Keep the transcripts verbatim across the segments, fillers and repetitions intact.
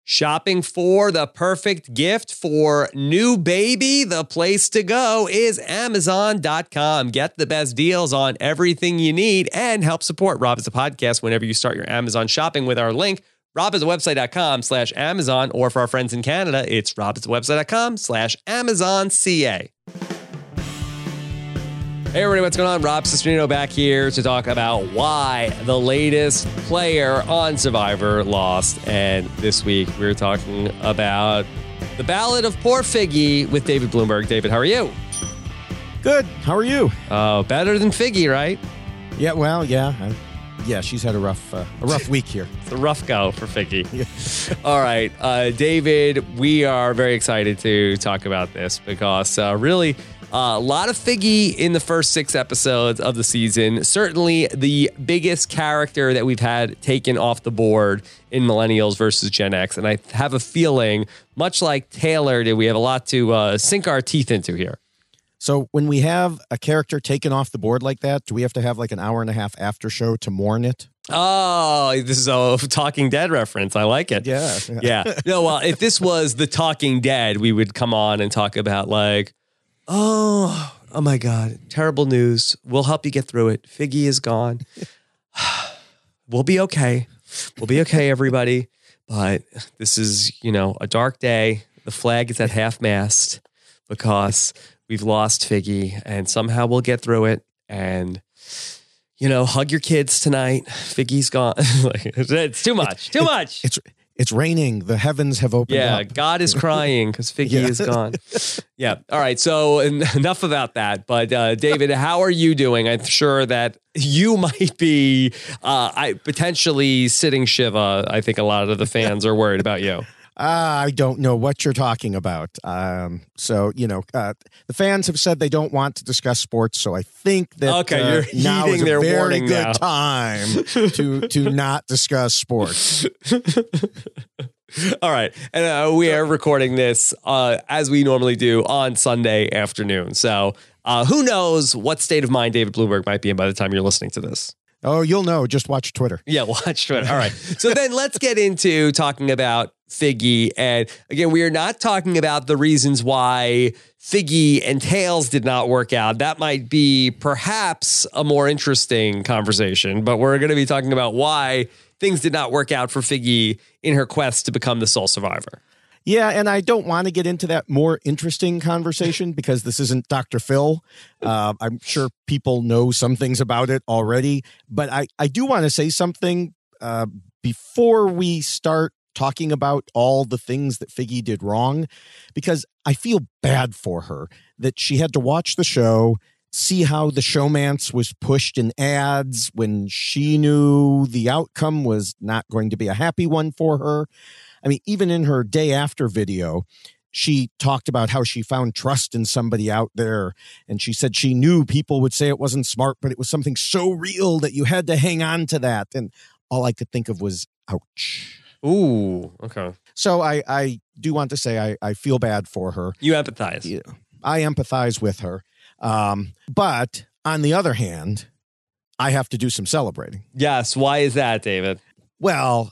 Shopping for the perfect gift for new baby? The place to go is Amazon dot com. Get the best deals on everything you need and help support Rob Has a Podcast whenever you start your Amazon shopping with our link, rob has a website dot com slash Amazon, or for our friends in Canada, it's rob has a website dot com slash Amazon C A. Hey everybody, what's going on? Rob Cesternino back here to talk about why the latest player on Survivor lost. And this week we're talking about the Ballad of Poor Figgy with David Bloomberg. David, how are you? Good. How are you? Oh, better than Figgy, right? Yeah, well, yeah. I, yeah, she's had a rough uh, a rough week here. It's a rough go for Figgy. Yeah. All right, uh, David, we are very excited to talk about this because uh, really... Uh, a lot of Figgy in the first six episodes of the season. Certainly the biggest character that we've had taken off the board in Millennials versus Gen X. And I have a feeling, much like Taylor did, we have a lot to uh, sink our teeth into here. So when we have a character taken off the board like that, do we have to have like an hour and a half after show to mourn it? Oh, this is a Talking Dead reference. I like it. Yeah. Yeah. No, well, if this was the Talking Dead, we would come on and talk about like, Oh, oh my God. Terrible news. We'll help you get through it. Figgy is gone. We'll be okay. We'll be okay, everybody. But this is, you know, a dark day. The flag is at half mast because we've lost Figgy, and somehow we'll get through it. And, you know, hug your kids tonight. Figgy's gone. It's too much. Too much. It's It's raining. The heavens have opened yeah, up. Yeah, God is crying because Figgy yeah. is gone. Yeah. All right. So enough about that. But uh, David, how are you doing? I'm sure that you might be uh, I, potentially sitting Shiva. I think a lot of the fans are worried about you. Uh, I don't know what you're talking about. Um, so, you know, uh, the fans have said they don't want to discuss sports. So I think that okay, uh, you're now is a their very warning good now. time to to not discuss sports. All right. And uh, we are recording this uh, as we normally do on Sunday afternoon. So uh, who knows what state of mind David Bloomberg might be in by the time you're listening to this. Oh, you'll know. Just watch Twitter. Yeah, watch Twitter. All right. So then let's get into talking about Figgy. And again, we are not talking about the reasons why Figgy and Tails did not work out. That might be perhaps a more interesting conversation, but we're going to be talking about why things did not work out for Figgy in her quest to become the sole survivor. Yeah, and I don't want to get into that more interesting conversation because this isn't Doctor Phil. Uh, I'm sure people know some things about it already, but I, I do want to say something uh, before we start talking about all the things that Figgy did wrong, because I feel bad for her that she had to watch the show, see how the showmance was pushed in ads when she knew the outcome was not going to be a happy one for her. I mean, even in her day after video, she talked about how she found trust in somebody out there. And she said she knew people would say it wasn't smart, but it was something so real that you had to hang on to that. And all I could think of was, ouch. Ooh, okay. So I, I do want to say I, I feel bad for her. You empathize. Yeah, I empathize with her. Um, but on the other hand, I have to do some celebrating. Yes. Why is that, David? Well,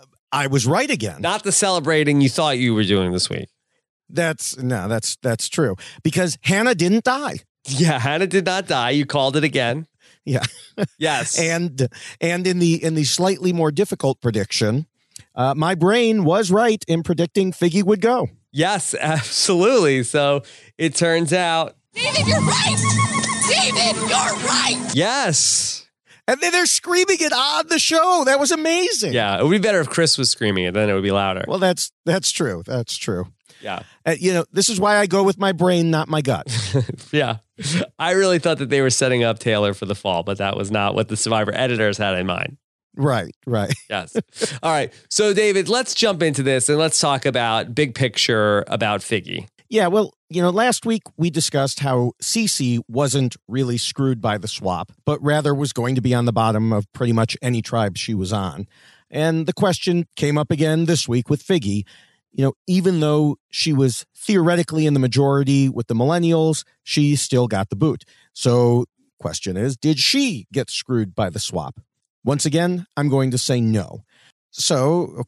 I was right again. Not the celebrating you thought you were doing this week. That's no, that's that's true because Hannah didn't die. Yeah, Hannah did not die. You called it again. Yeah. Yes. and and in the in the slightly more difficult prediction, uh, my brain was right in predicting Figgy would go. Yes, absolutely. So it turns out, David, you're right. David, you're right. Yes. And then they're screaming it on the show. That was amazing. Yeah, it would be better if Chris was screaming it. Then it would be louder. Well, that's that's true. That's true. Yeah. Uh, you know, this is why I go with my brain, not my gut. Yeah. I really thought that they were setting up Taylor for the fall, but that was not what the Survivor editors had in mind. Right, right. Yes. All right. So, David, let's jump into this and let's talk about big picture about Figgy. Yeah, well, you know, last week we discussed how Cece wasn't really screwed by the swap, but rather was going to be on the bottom of pretty much any tribe she was on. And the question came up again this week with Figgy. You know, even though she was theoretically in the majority with the millennials, she still got the boot. So question is, did she get screwed by the swap? Once again, I'm going to say no. So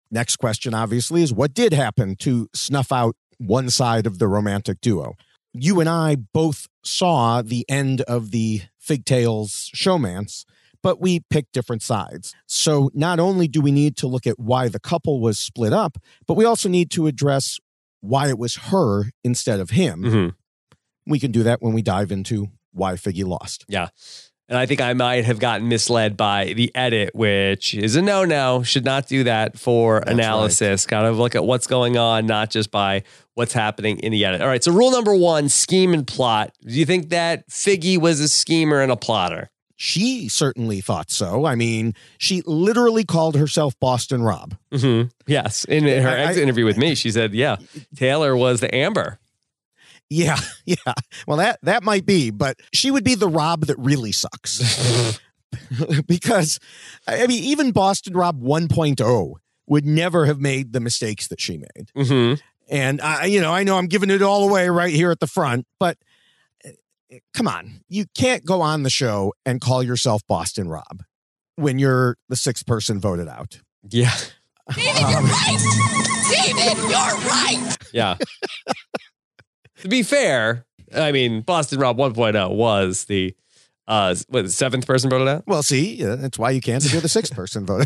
Next question, obviously, is what did happen to snuff out one side of the romantic duo? You and I both saw the end of the Figtails showmance, but we picked different sides. So not only do we need to look at why the couple was split up, but we also need to address why it was her instead of him. Mm-hmm. We can do that when we dive into why Figgy lost. Yeah. And I think I might have gotten misled by the edit, which is a no-no. Should not do that for That's analysis. Kind of look at what's going on, not just by what's happening in the edit. All right, so rule number one, scheme and plot. Do you think that Figgy was a schemer and a plotter? She certainly thought so. I mean, she literally called herself Boston Rob. Mm-hmm. Yes. In her I, exit I, interview with me, she said, yeah, Taylor was the Amber. Yeah, yeah. Well, that that might be, but she would be the Rob that really sucks. Because, I mean, even Boston Rob one point oh would never have made the mistakes that she made. Mm-hmm. And, I, you know, I know I'm giving it all away right here at the front, but come on. You can't go on the show and call yourself Boston Rob when you're the sixth person voted out. Yeah. David, you're right! David, you're right! Yeah. To be fair, I mean, Boston Rob one point oh was the uh, what, the seventh person voted out? Well, see, yeah, that's why you can't if you're the sixth person voted.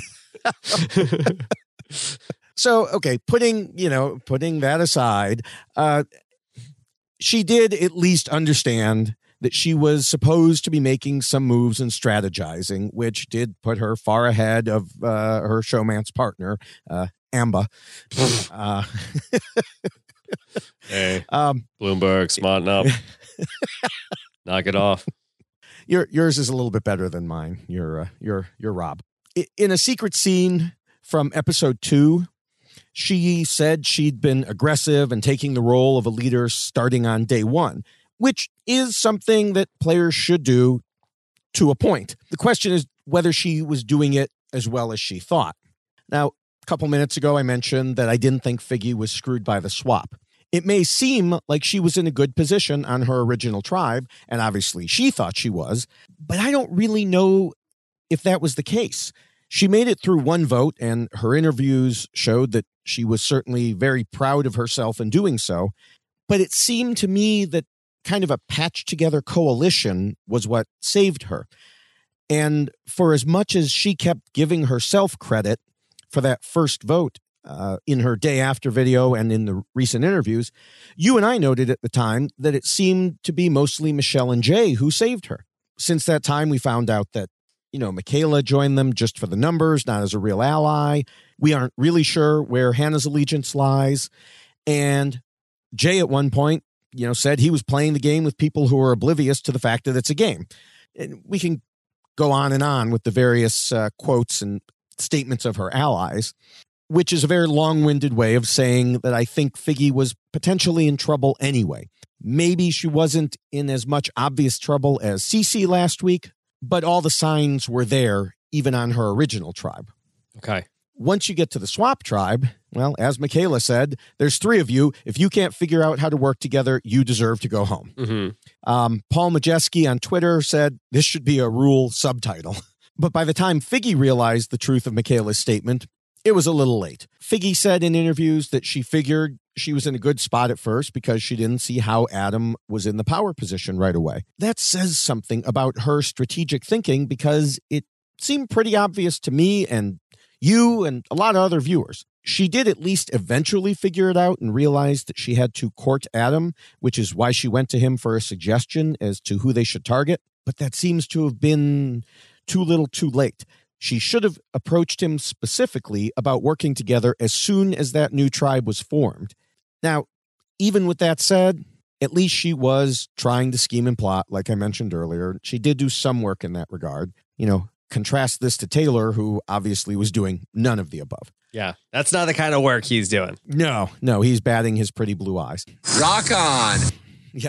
So, okay, putting, you know, putting that aside, uh, she did at least understand that she was supposed to be making some moves and strategizing, which did put her far ahead of uh, her showmance partner, uh, Amba. uh, Hey, um, Bloomberg, smarten up. Knock it off. Your yours is a little bit better than mine. You're uh, you're you're Rob. I, in a secret scene from episode two, she said she'd been aggressive and taking the role of a leader starting on day one, which is something that players should do to a point. The question is whether she was doing it as well as she thought. Now, a couple minutes ago, I mentioned that I didn't think Figgy was screwed by the swap. It may seem like she was in a good position on her original tribe, and obviously she thought she was, but I don't really know if that was the case. She made it through one vote, and her interviews showed that she was certainly very proud of herself in doing so, but it seemed to me that kind of a patched-together coalition was what saved her. And for as much as she kept giving herself credit for that first vote, Uh, in her day after video and in the recent interviews, you and I noted at the time that it seemed to be mostly Michelle and Jay who saved her. Since that time, we found out that, you know, Michaela joined them just for the numbers, not as a real ally. We aren't really sure where Hannah's allegiance lies. And Jay at one point, you know, said he was playing the game with people who are oblivious to the fact that it's a game. And we can go on and on with the various uh, quotes and statements of her allies, which is a very long-winded way of saying that I think Figgy was potentially in trouble anyway. Maybe she wasn't in as much obvious trouble as Cece last week, but all the signs were there, even on her original tribe. Okay. Once you get to the swap tribe, well, as Michaela said, there's three of you. If you can't figure out how to work together, you deserve to go home. Mm-hmm. Um, Paul Majeski on Twitter said this should be a rule subtitle. But by the time Figgy realized the truth of Michaela's statement, it was a little late. Figgy said in interviews that she figured she was in a good spot at first because she didn't see how Adam was in the power position right away. That says something about her strategic thinking because it seemed pretty obvious to me and you and a lot of other viewers. She did at least eventually figure it out and realized that she had to court Adam, which is why she went to him for a suggestion as to who they should target. But that seems to have been too little too late. She should have approached him specifically about working together as soon as that new tribe was formed. Now, even with that said, at least she was trying to scheme and plot, like I mentioned earlier. She did do some work in that regard. You know, contrast this to Taylor, who obviously was doing none of the above. Yeah, that's not the kind of work he's doing. No, no, he's batting his pretty blue eyes. Rock on. Yeah.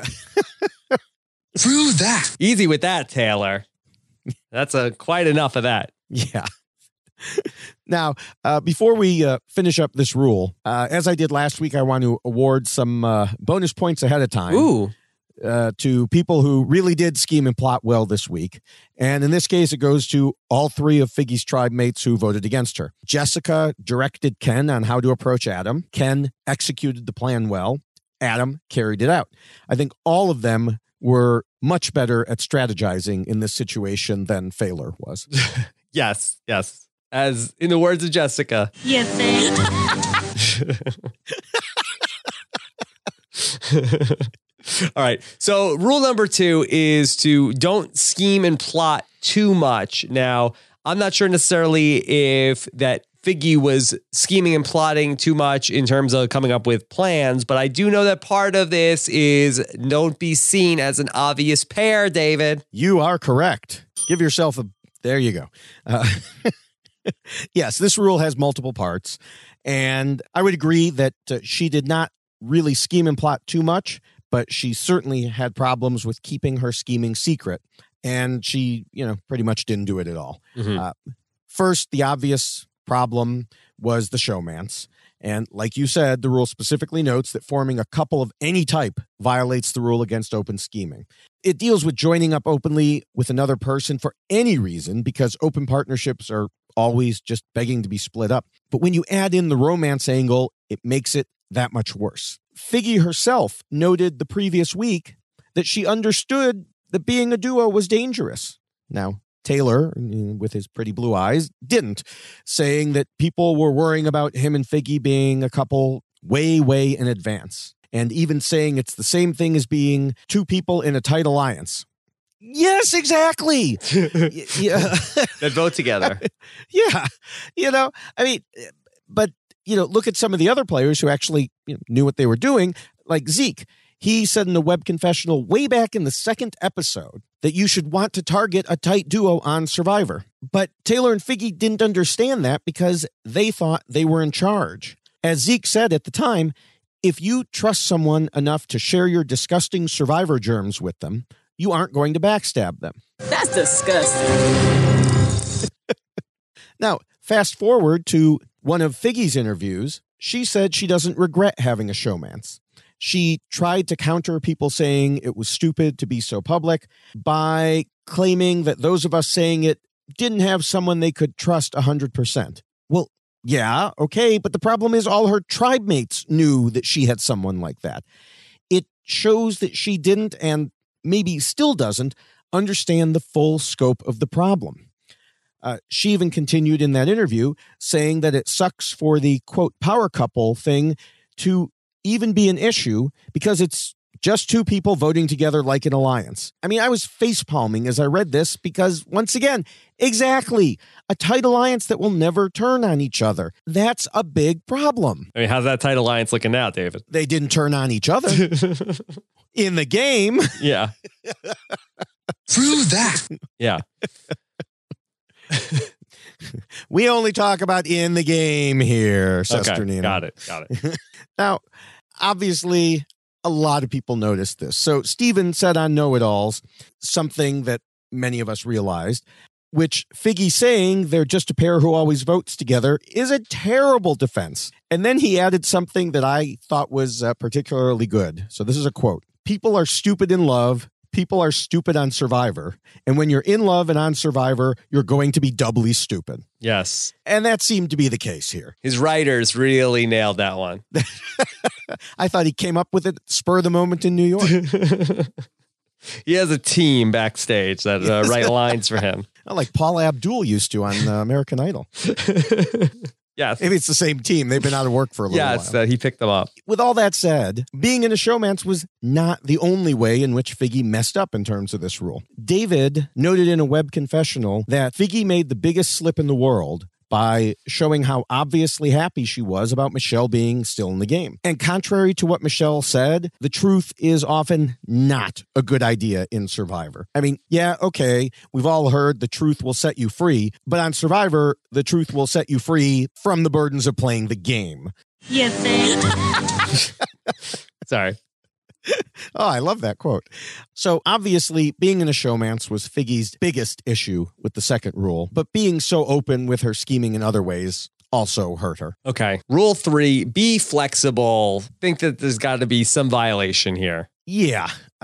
Through that. Easy with that, Taylor. That's a quite enough of that. Yeah. Now, uh, before we uh, finish up this rule, uh, as I did last week, I want to award some uh, bonus points ahead of time. Ooh. uh, to people who really did scheme and plot well this week. And in this case, it goes to all three of Figgy's tribe mates who voted against her. Jessica directed Ken on how to approach Adam. Ken executed the plan well. Adam carried it out. I think all of them were much better at strategizing in this situation than Phaler was. Yes, yes. As in the words of Jessica. You think? All right. So rule number two is to don't scheme and plot too much. Now, I'm not sure necessarily if that Figgy was scheming and plotting too much in terms of coming up with plans, but I do know that part of this is don't be seen as an obvious pair, David. You are correct. Give yourself a... There you go. Uh, yes, this rule has multiple parts, and I would agree that uh, she did not really scheme and plot too much, but she certainly had problems with keeping her scheming secret, and she, you know, pretty much didn't do it at all. Mm-hmm. Uh, first, the obvious problem was the showmance. And like you said, the rule specifically notes that forming a couple of any type violates the rule against open scheming. It deals with joining up openly with another person for any reason, because open partnerships are always just begging to be split up. But when you add in the romance angle, it makes it that much worse. Figgy herself noted the previous week that she understood that being a duo was dangerous. Now, Taylor, with his pretty blue eyes, didn't, saying that people were worrying about him and Figgy being a couple way, way in advance, and even saying it's the same thing as being two people in a tight alliance. Yes, exactly. Yeah. That vote together. Yeah. You know, I mean, but, you know, look at some of the other players who actually, you know, knew what they were doing, like Zeke. He said in a web confessional way back in the second episode that you should want to target a tight duo on Survivor. But Taylor and Figgy didn't understand that because they thought they were in charge. As Zeke said at the time, if you trust someone enough to share your disgusting Survivor germs with them, you aren't going to backstab them. That's disgusting. Now, fast forward to one of Figgy's interviews. She said she doesn't regret having a showmance. She tried to counter people saying it was stupid to be so public by claiming that those of us saying it didn't have someone they could trust one hundred percent. Well, yeah, okay, but the problem is all her tribe mates knew that she had someone like that. It shows that she didn't, and maybe still doesn't, understand the full scope of the problem. Uh, she even continued in that interview saying that it sucks for the, quote, power couple thing to even be an issue because it's just two people voting together like an alliance. I mean, I was facepalming as I read this because, once again, exactly, a tight alliance that will never turn on each other. That's a big problem. I mean, how's that tight alliance looking now, David? They didn't turn on each other in the game. Yeah. Through that. Yeah. We only talk about in the game here, Sister Okay, Nina. got it. Got it. Now, obviously, a lot of people noticed this. So Steven said on Know-It-Alls something that many of us realized, which Figgy saying they're just a pair who always votes together is a terrible defense. And then he added something that I thought was uh, particularly good. So this is a quote. People are stupid in love. People are stupid on Survivor. And when you're in love and on Survivor, you're going to be doubly stupid. Yes. And that seemed to be the case here. His writers really nailed that one. I thought he came up with it spur of the moment in New York. He has a team backstage that uh, write lines for him. Like Paul Abdul used to on uh, American Idol. Yes. Maybe it's the same team. They've been out of work for a little Yes, while. uh, he picked them up. With all that said, being in a showmance was not the only way in which Figgy messed up in terms of this rule. David noted in a web confessional that Figgy made the biggest slip in the world by showing how obviously happy she was about Michelle being still in the game. And contrary to what Michelle said, the truth is often not a good idea in Survivor. I mean, yeah, okay, we've all heard the truth will set you free, but on Survivor, the truth will set you free from the burdens of playing the game. You think? Sorry. Oh, I love that quote. So obviously, being in a showmance was Figgy's biggest issue with the second rule, but being so open with her scheming in other ways also hurt her. Okay. Rule three, be flexible. Think that there's got to be some violation here. Yeah.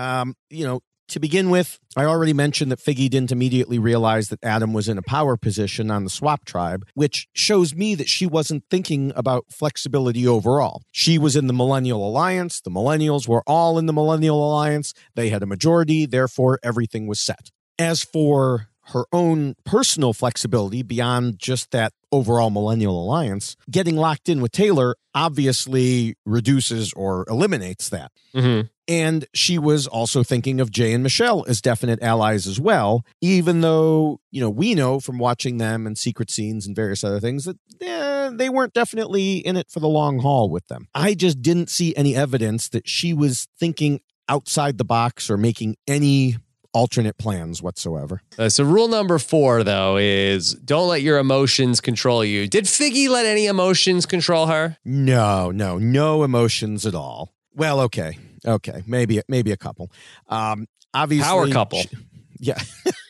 Um, you know, to begin with, I already mentioned that Figgy didn't immediately realize that Adam was in a power position on the Swap Tribe, which shows me that she wasn't thinking about flexibility overall. She was in the Millennial Alliance. The Millennials were all in the Millennial Alliance. They had a majority, therefore everything was set. As for her own personal flexibility beyond just that overall Millennial Alliance, getting locked in with Taylor obviously reduces or eliminates that. Mm-hmm. And she was also thinking of Jay and Michelle as definite allies as well, even though, you know, we know from watching them and secret scenes and various other things that eh, they weren't definitely in it for the long haul with them. I just didn't see any evidence that she was thinking outside the box or making any alternate plans whatsoever. Uh, so rule number four, though, is don't let your emotions control you. Did Figgy let any emotions control her? No, no, no emotions at all. Well, okay. Okay. Maybe, maybe a couple. Um, obviously. Power couple. She, yeah.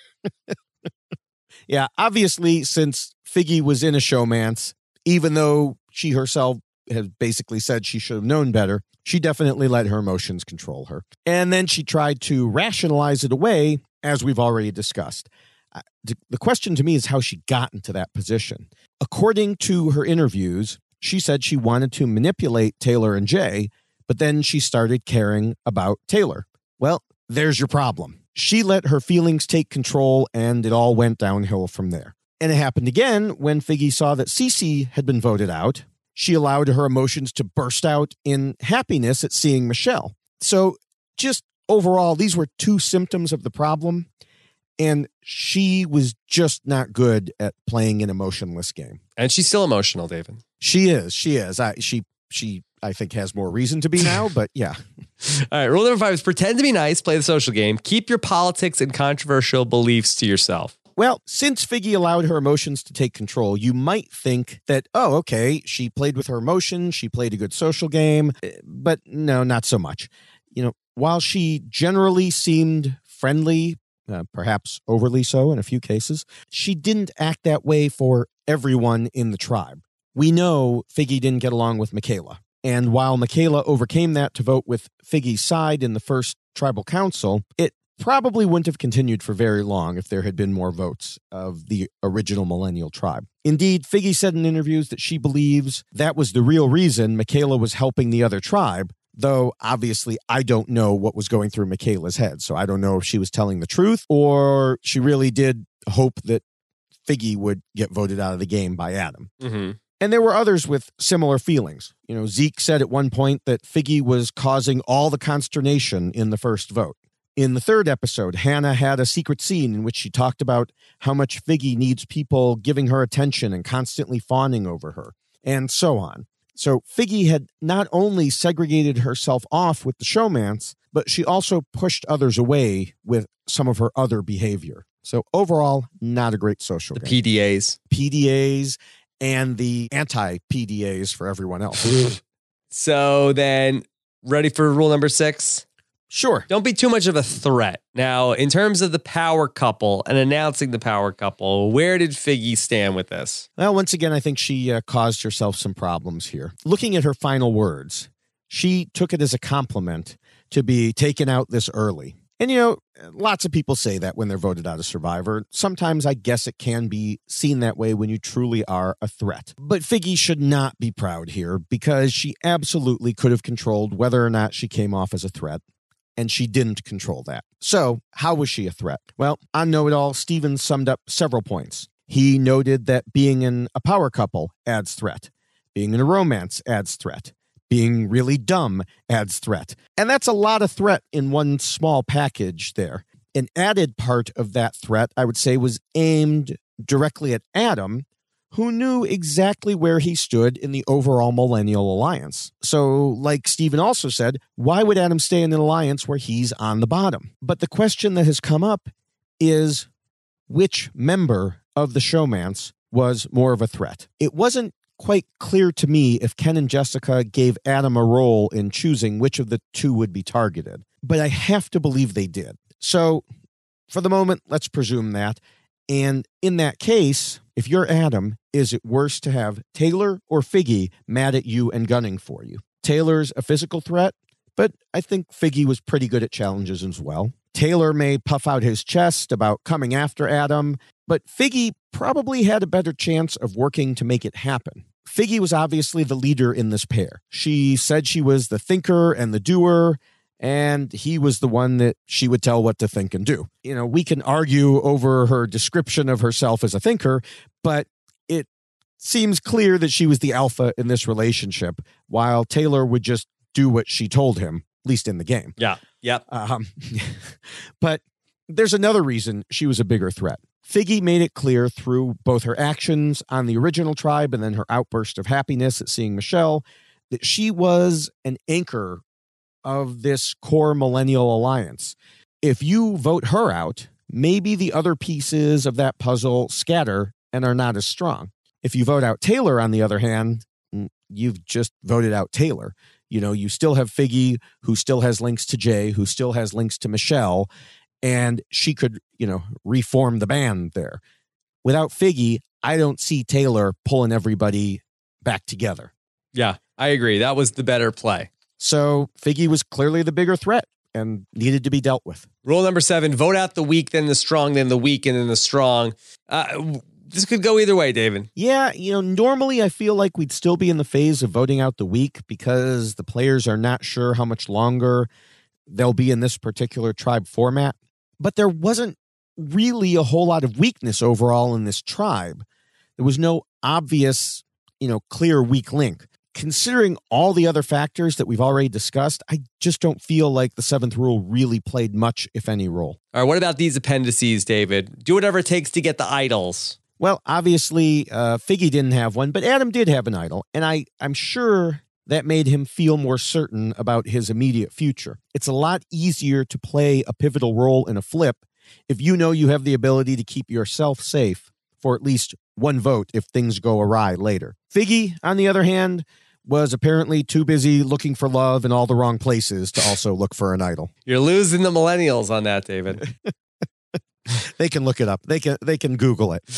yeah. Obviously, since Figgy was in a showmance, even though she herself has basically said she should have known better, she definitely let her emotions control her. And then she tried to rationalize it away, as we've already discussed. Uh, the question to me is how she got into that position. According to her interviews, she said she wanted to manipulate Taylor and Jay, but then she started caring about Taylor. Well, there's your problem. She let her feelings take control, and it all went downhill from there. And it happened again when Figgy saw that Cece had been voted out. She allowed her emotions to burst out in happiness at seeing Michelle. So just overall, these were two symptoms of the problem, and she was just not good at playing an emotionless game. And she's still emotional, David. She is. She is. I, she, she, I think, has more reason to be now, but yeah. All right. Rule number five is pretend to be nice, play the social game, keep your politics and controversial beliefs to yourself. Well, since Figgy allowed her emotions to take control, you might think that, oh, okay, she played with her emotions, she played a good social game, but no, not so much. You know, while she generally seemed friendly, uh, perhaps overly so in a few cases, she didn't act that way for everyone in the tribe. We know Figgy didn't get along with Michaela. And while Michaela overcame that to vote with Figgy's side in the first tribal council, it probably wouldn't have continued for very long if there had been more votes of the original Millennial tribe. Indeed, Figgy said in interviews that she believes that was the real reason Michaela was helping the other tribe, though obviously I don't know what was going through Michaela's head, so I don't know if she was telling the truth or she really did hope that Figgy would get voted out of the game by Adam. Mm-hmm. And there were others with similar feelings. You know, Zeke said at one point that Figgy was causing all the consternation in the first vote. In the third episode, Hannah had a secret scene in which she talked about how much Figgy needs people giving her attention and constantly fawning over her, and so on. So Figgy had not only segregated herself off with the showmance, but she also pushed others away with some of her other behavior. So overall, not a great social The game. P D As. P D As and the anti-P D As for everyone else. So then, ready for rule number six? Sure. Don't be too much of a threat. Now, in terms of the power couple and announcing the power couple, where did Figgy stand with this? Well, once again, I think she uh, caused herself some problems here. Looking at her final words, she took it as a compliment to be taken out this early. And, you know, lots of people say that when they're voted out of Survivor. Sometimes I guess it can be seen that way when you truly are a threat. But Figgy should not be proud here because she absolutely could have controlled whether or not she came off as a threat. And she didn't control that. So how was she a threat? Well, on Know It All, Stevens summed up several points. He noted that being in a power couple adds threat. Being in a romance adds threat. Being really dumb adds threat. And that's a lot of threat in one small package there. An added part of that threat, I would say, was aimed directly at Adam, who knew exactly where he stood in the overall Millennial Alliance. So, like Steven also said, why would Adam stay in an alliance where he's on the bottom? But the question that has come up is, which member of the showmance was more of a threat? It wasn't quite clear to me if Ken and Jessica gave Adam a role in choosing which of the two would be targeted, but I have to believe they did. So, for the moment, let's presume that. And in that case, if you're Adam, is it worse to have Taylor or Figgy mad at you and gunning for you? Taylor's a physical threat, but I think Figgy was pretty good at challenges as well. Taylor may puff out his chest about coming after Adam, but Figgy probably had a better chance of working to make it happen. Figgy was obviously the leader in this pair. She said she was the thinker and the doer, and he was the one that she would tell what to think and do. You know, we can argue over her description of herself as a thinker, but it seems clear that she was the alpha in this relationship, while Taylor would just do what she told him, at least in the game. Yeah. Yep. Um, but there's another reason she was a bigger threat. Figgy made it clear through both her actions on the original tribe and then her outburst of happiness at seeing Michelle that she was an anchor of this core millennial alliance. If you vote her out, maybe the other pieces of that puzzle scatter and are not as strong. If you vote out Taylor, on the other hand, you've just voted out Taylor. You know, you still have Figgy, who still has links to Jay, who still has links to Michelle, and she could, you know, reform the band there. Without Figgy, I don't see Taylor pulling everybody back together. Yeah, I agree. That was the better play. So Figgy was clearly the bigger threat and needed to be dealt with. Rule number seven, vote out the weak, then the strong, then the weak, and then the strong. Uh, this could go either way, David. Yeah, you know, normally I feel like we'd still be in the phase of voting out the weak because the players are not sure how much longer they'll be in this particular tribe format. But there wasn't really a whole lot of weakness overall in this tribe. There was no obvious, you know, clear weak link. Considering all the other factors that we've already discussed, I just don't feel like the seventh rule really played much, if any, role. All right, what about these appendices, David? Do whatever it takes to get the idols. Well, obviously, uh, Figgy didn't have one, but Adam did have an idol, and I, I'm sure that made him feel more certain about his immediate future. It's a lot easier to play a pivotal role in a flip if you know you have the ability to keep yourself safe for at least one vote if things go awry later. Figgy, on the other hand, was apparently too busy looking for love in all the wrong places to also look for an idol. You're losing the millennials on that, David. They can look it up. They can they can Google it.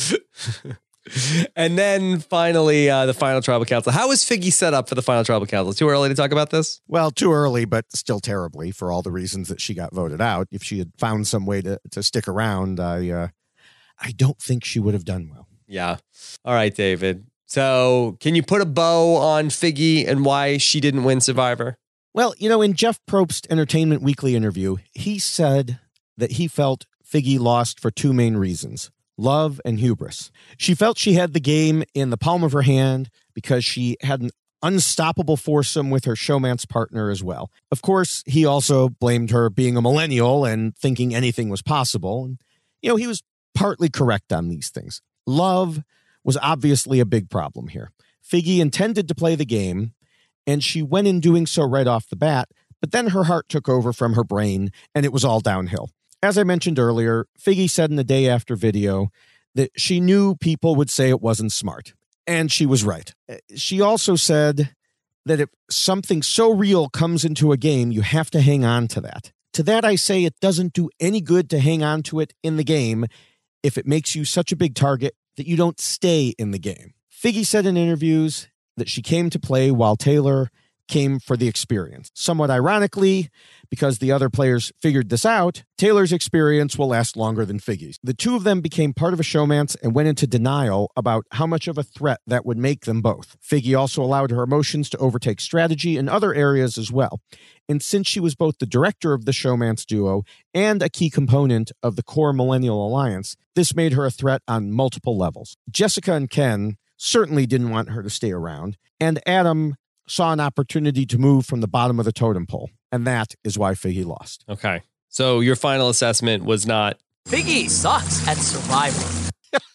And then finally, uh, the final tribal council. How was Figgy set up for the final tribal council? Too early to talk about this? Well, too early, but still terribly for all the reasons that she got voted out. If she had found some way to, to stick around, I uh, I don't think she would have done well. Yeah. All right, David. So can you put a bow on Figgy and why she didn't win Survivor? Well, you know, in Jeff Probst's Entertainment Weekly interview, he said that he felt Figgy lost for two main reasons: love and hubris. She felt she had the game in the palm of her hand because she had an unstoppable foursome with her showmance partner as well. Of course, he also blamed her being a millennial and thinking anything was possible. And, you know, he was partly correct on these things. Love was obviously a big problem here. Figgy intended to play the game, and she went in doing so right off the bat, but then her heart took over from her brain, and it was all downhill. As I mentioned earlier, Figgy said in the day after video that she knew people would say it wasn't smart, and she was right. She also said that if something so real comes into a game, you have to hang on to that. To that I say it doesn't do any good to hang on to it in the game if it makes you such a big target that you don't stay in the game. Figgy said in interviews that she came to play while Taylor came for the experience. Somewhat ironically, because the other players figured this out, Taylor's experience will last longer than Figgy's. The two of them became part of a showmance and went into denial about how much of a threat that would make them both. Figgy also allowed her emotions to overtake strategy in other areas as well. And since she was both the director of the showmance duo and a key component of the core Millennial Alliance, this made her a threat on multiple levels. Jessica and Ken certainly didn't want her to stay around, and Adam saw an opportunity to move from the bottom of the totem pole, and that is why Figgy lost. Okay. So your final assessment was not... Figgy sucks at Survivor.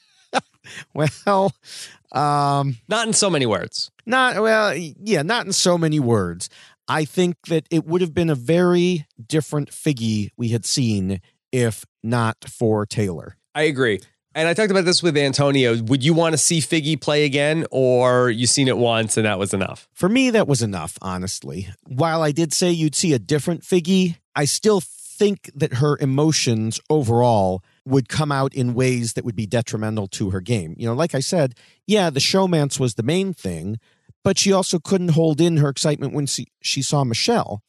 Well, um... Not in so many words. Not, well, yeah, not in so many words. I think that it would have been a very different Figgy we had seen if not for Taylor. I agree. And I talked about this with Antonio. Would you want to see Figgy play again, or you seen it once and that was enough? For me, that was enough, honestly. While I did say you'd see a different Figgy, I still think that her emotions overall would come out in ways that would be detrimental to her game. You know, like I said, yeah, the showmance was the main thing, but she also couldn't hold in her excitement when she, she saw Michelle.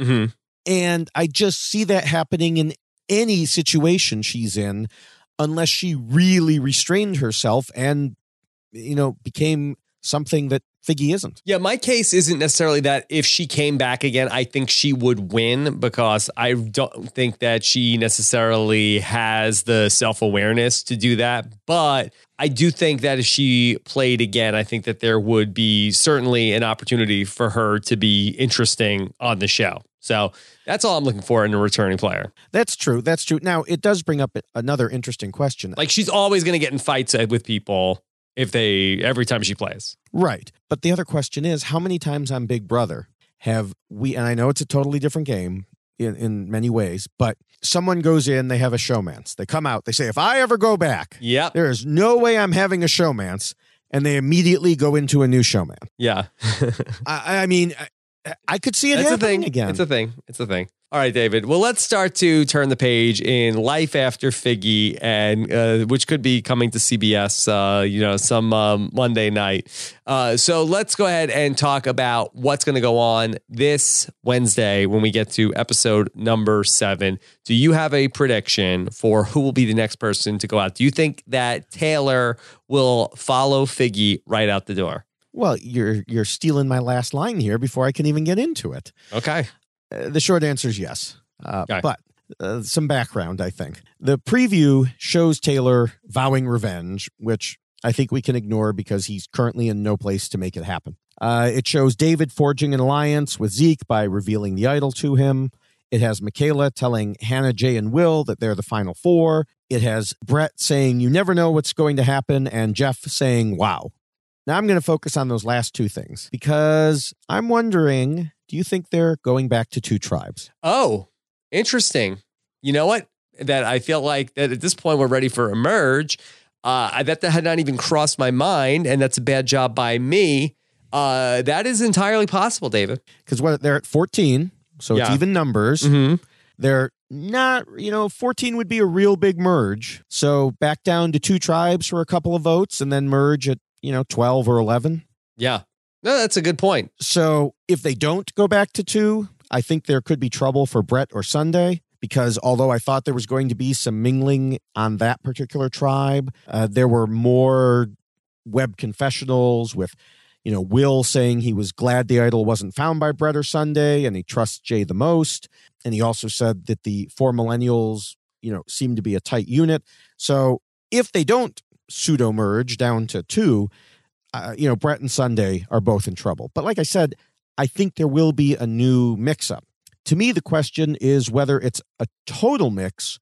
Mm-hmm. And I just see that happening in any situation she's in, unless she really restrained herself and, you know, became something that Figgy isn't. Yeah, my case isn't necessarily that if she came back again, I think she would win, because I don't think that she necessarily has the self-awareness to do that. But I do think that if she played again, I think that there would be certainly an opportunity for her to be interesting on the show. So that's all I'm looking for in a returning player. That's true. That's true. Now, it does bring up another interesting question. Like, she's always going to get in fights with people if they every time she plays. Right. But the other question is, how many times on Big Brother have we, and I know it's a totally different game in, in many ways, but someone goes in, they have a showmance. They come out, they say, if I ever go back, yep. there is no way I'm having a showmance. And they immediately go into a new showman. Yeah. I, I mean, I, I could see it That's happening a thing. again. It's a thing. It's a thing. All right, David. Well, let's start to turn the page in Life After Figgy, and uh, which could be coming to C B S, uh, you know, some um, Monday night. Uh, so let's go ahead and talk about what's going to go on this Wednesday when we get to episode number seven. Do you have a prediction for who will be the next person to go out? Do you think that Taylor will follow Figgy right out the door? Well, you're you're stealing my last line here before I can even get into it. Okay. Uh, the short answer is yes. Uh, okay. But uh, some background, I think. The preview shows Taylor vowing revenge, which I think we can ignore because he's currently in no place to make it happen. Uh, it shows David forging an alliance with Zeke by revealing the idol to him. It has Michaela telling Hannah, Jay, and Will that they're the final four. It has Brett saying, you never know what's going to happen, and Jeff saying, wow. Now I'm going to focus on those last two things because I'm wondering, do you think they're going back to two tribes? Oh, interesting. You know what? That I feel like that at this point we're ready for a merge. Uh, I bet that had not even crossed my mind, and that's a bad job by me. Uh, that is entirely possible, David. Because what they're at fourteen, so Yeah. it's even numbers. Mm-hmm. They're not, you know, fourteen would be a real big merge. So back down to two tribes for a couple of votes and then merge at, you know, twelve or eleven. Yeah. No, that's a good point. So if they don't go back to two, I think there could be trouble for Brett or Sunday, because although I thought there was going to be some mingling on that particular tribe, uh, there were more web confessionals with, you know, Will saying he was glad the idol wasn't found by Brett or Sunday and he trusts Jay the most. And he also said that the four millennials, you know, seem to be a tight unit. So if they don't pseudo merge down to two, uh, you know, Brett and Sunday are both in trouble. But like I said, I think there will be a new mix-up. To me, the question is whether it's a total mix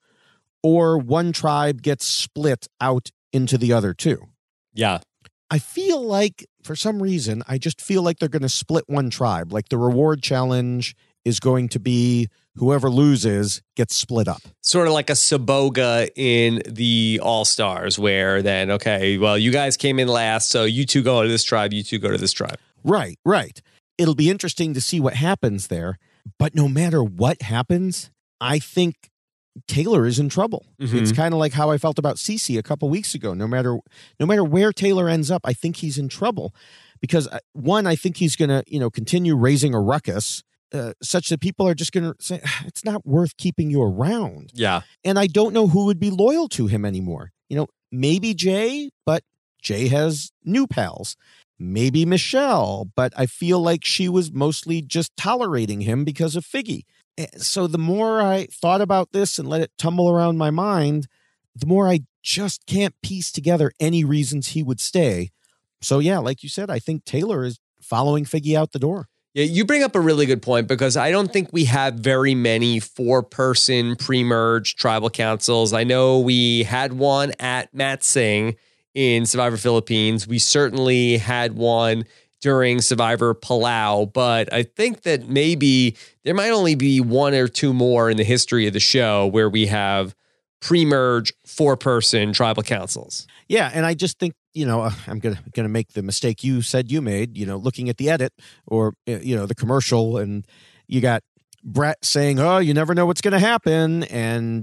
or one tribe gets split out into the other two. Yeah. I feel like, for some reason, I just feel like they're going to split one tribe. Like the reward challenge is going to be whoever loses gets split up. Sort of like a Saboga in the All-Stars, where then, okay, well, you guys came in last, so you two go to this tribe, you two go to this tribe. Right, right. It'll be interesting to see what happens there. But no matter what happens, I think Taylor is in trouble. Mm-hmm. It's kind of like how I felt about Cece a couple weeks ago. No matter no matter where Taylor ends up, I think he's in trouble because uh, one, I think he's going to, you know, continue raising a ruckus uh, such that people are just going to say it's not worth keeping you around. Yeah. And I don't know who would be loyal to him anymore. You know, maybe Jay, but Jay has new pals. Maybe Michelle, but I feel like she was mostly just tolerating him because of Figgy. So the more I thought about this and let it tumble around my mind, the more I just can't piece together any reasons he would stay. So yeah, like you said, I think Taylor is following Figgy out the door. Yeah, you bring up a really good point because I don't think we have very many four-person pre-merge tribal councils. I know we had one at Mat Sing in Survivor Philippines. We certainly had one during Survivor Palau, but I think that maybe there might only be one or two more in the history of the show where we have pre-merge four-person tribal councils. Yeah, and I just think, you know, uh, I'm going to going to make the mistake you said you made, you know, looking at the edit or, you know, the commercial, and you got Brett saying, oh, you never know what's going to happen, and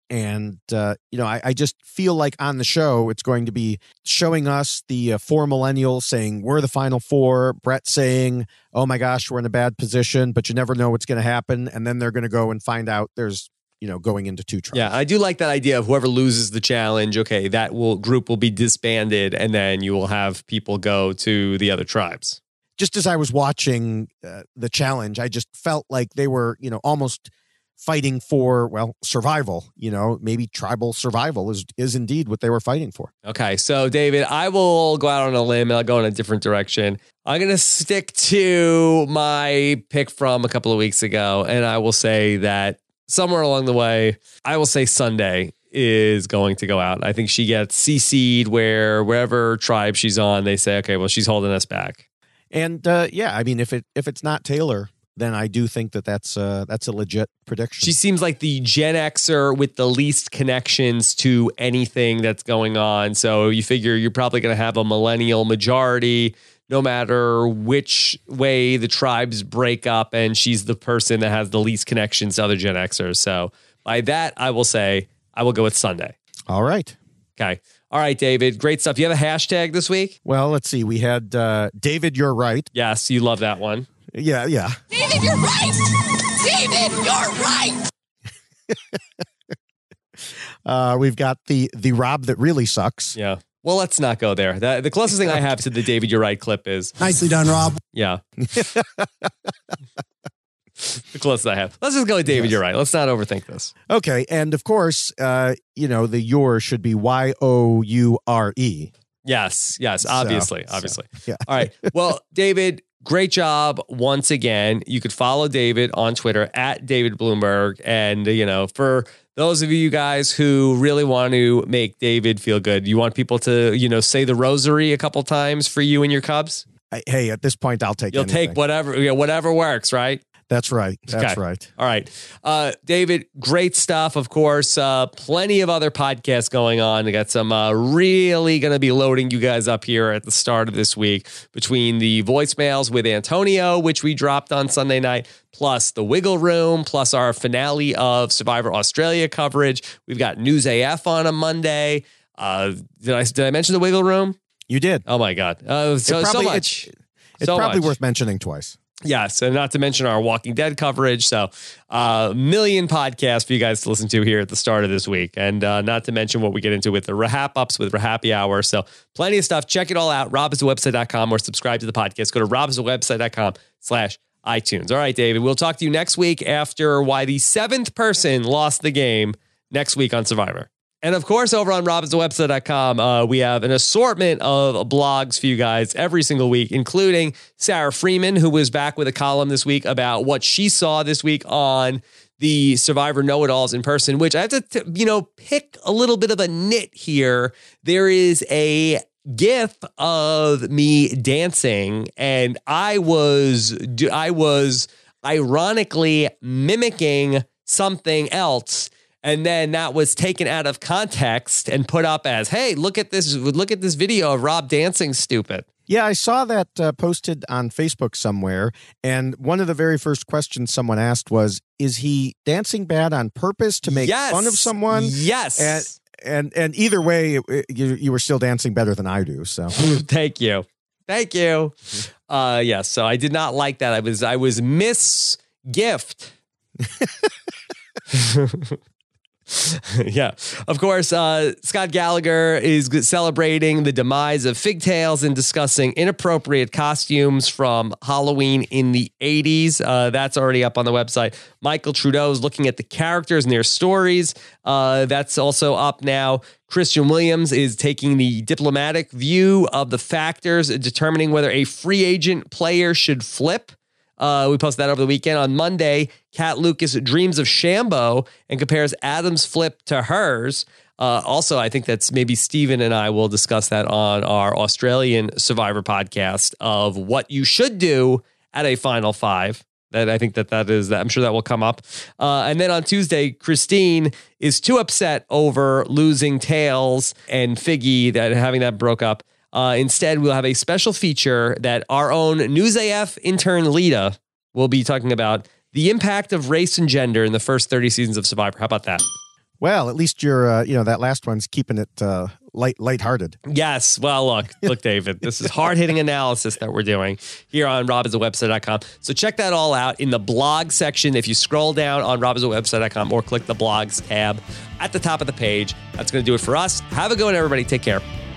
And, uh, you know, I, I just feel like on the show, it's going to be showing us the uh, four millennials saying, we're the final four. Brett saying, oh my gosh, we're in a bad position, but you never know what's going to happen. And then they're going to go and find out there's, you know, going into two tribes. Yeah, I do like that idea of whoever loses the challenge, okay, that will group will be disbanded, and then you will have people go to the other tribes. Just as I was watching uh, the challenge, I just felt like they were, you know, almost fighting for, well, survival, you know, maybe tribal survival is is indeed what they were fighting for. Okay, so David, I will go out on a limb and I'll go in a different direction. I'm going to stick to my pick from a couple of weeks ago, and I will say that somewhere along the way, I will say Sunday is going to go out. I think she gets C C'd where wherever tribe she's on, they say, okay, well, she's holding us back. And uh, yeah, I mean, if it if it's not Taylor, then I do think that that's uh, that's a legit prediction. She seems like the Gen Xer with the least connections to anything that's going on. So you figure you're probably going to have a millennial majority, no matter which way the tribes break up, and she's the person that has the least connections to other Gen Xers. So by that, I will say I will go with Sunday. All right. Okay. All right, David. Great stuff. Do you have a hashtag this week? Well, let's see. We had uh, David, you're right. Yes, you love that one. Yeah, yeah. David, you're right! David, you're right! uh, we've got the the Rob that really sucks. Yeah. Well, let's not go there. The, the closest thing I have to the David, you're right clip is Nicely done, Rob. Yeah. The closest I have. Let's just go with David, yes. You're right. Let's not overthink this. Okay. And of course, uh, you know, the your should be Y O U R E. Yes. Yes. Obviously. So, obviously. So, yeah. All right. Well, David, great job once again. You could follow David on Twitter at David Bloomberg. And, you know, for those of you guys who really want to make David feel good, you want people to, you know, say the rosary a couple times for you and your Cubs? I, hey, at this point, I'll take You'll anything. take whatever, you know, whatever works, right? That's right. That's okay. right. All right. Uh, David, great stuff, of course. Uh, plenty of other podcasts going on. We got some uh, really going to be loading you guys up here at the start of this week between the voicemails with Antonio, which we dropped on Sunday night, plus the Wiggle Room, plus our finale of Survivor Australia coverage. We've got News A F on a Monday. Uh, did I did I mention the Wiggle Room? You did. Oh, my God. Uh, so, probably, so much. It's, it's so probably much. worth mentioning twice. Yes, and not to mention our Walking Dead coverage. So a uh, million podcasts for you guys to listen to here at the start of this week. And uh, not to mention what we get into with the Rahap Ups with Rahappy Hour. So plenty of stuff. Check it all out. rob is the website dot com or subscribe to the podcast. Go to rob is the website dot com slash iTunes. All right, David, we'll talk to you next week after why the seventh person lost the game next week on Survivor. And of course, over on rob is the website dot com, uh, we have an assortment of blogs for you guys every single week, including Sarah Freeman, who was back with a column this week about what she saw this week on the Survivor Know-It-Alls in person, which I have to, t- you know, pick a little bit of a nit here. There is a GIF of me dancing, and I was, I was ironically mimicking something else. And then that was taken out of context and put up as, hey, look at this, look at this video of Rob dancing stupid. Yeah, I saw that uh, posted on Facebook somewhere. And one of the very first questions someone asked was, is he dancing bad on purpose to make yes. fun of someone? Yes. And and, and either way, it, it, you, you were still dancing better than I do. So thank you. Thank you. Uh, yes. So I did not like that. I was, I was miss gift. Yeah. Of course, uh, Scott Gallagher is celebrating the demise of Figtails and discussing inappropriate costumes from Halloween in the eighties. Uh, that's already up on the website. Michael Trudeau is looking at the characters and their stories. Uh, that's also up now. Christian Williams is taking the diplomatic view of the factors determining whether a free agent player should flip. Uh, we posted that over the weekend. On Monday, Kat Lucas dreams of Shambo and compares Adam's flip to hers. Uh, also, I think that's maybe Steven and I will discuss that on our Australian Survivor podcast of what you should do at a Final Five. That I think that that is, I'm sure that will come up. Uh, and then on Tuesday, Christine is too upset over losing Tails and Figgy, that having that broke up. Uh, instead, we'll have a special feature that our own News A F intern Lita will be talking about the impact of race and gender in the first thirty seasons of Survivor. How about that? Well, at least you're, uh, you know, that last one's keeping it uh, light, lighthearted. Yes. Well, look, look, David, this is hard-hitting analysis that we're doing here on robinson website dot com. So check that all out in the blog section. If you scroll down on robinson website dot com or click the blogs tab at the top of the page, that's going to do it for us. Have a good one, everybody. Take care.